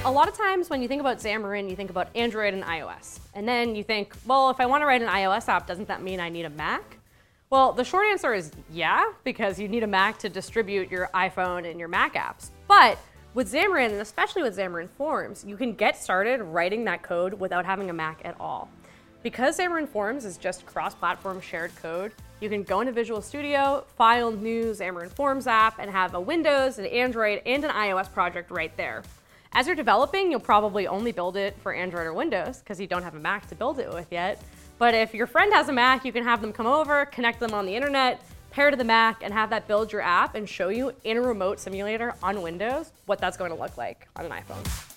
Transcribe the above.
a lot of times when you think about Xamarin, you think about Android and iOS. And then you think, well, if I want to write an iOS app, doesn't that mean I need a Mac? Well, the short answer is yeah, because you need a Mac to distribute your iPhone and your Mac apps. But with Xamarin, and especially with Xamarin Forms, you can get started writing that code without having a Mac at all. Because Xamarin Forms is just cross-platform shared code, you can go into Visual Studio, file new Xamarin Forms app, and have a Windows, an Android, and an iOS project right there. As you're developing, you'll probably only build it for Android or Windows because you don't have a Mac to build it with yet. But if your friend has a Mac, you can have them come over, connect them on the internet, pair to the Mac, and have that build your app and show you in a remote simulator on Windows what that's going to look like on an iPhone.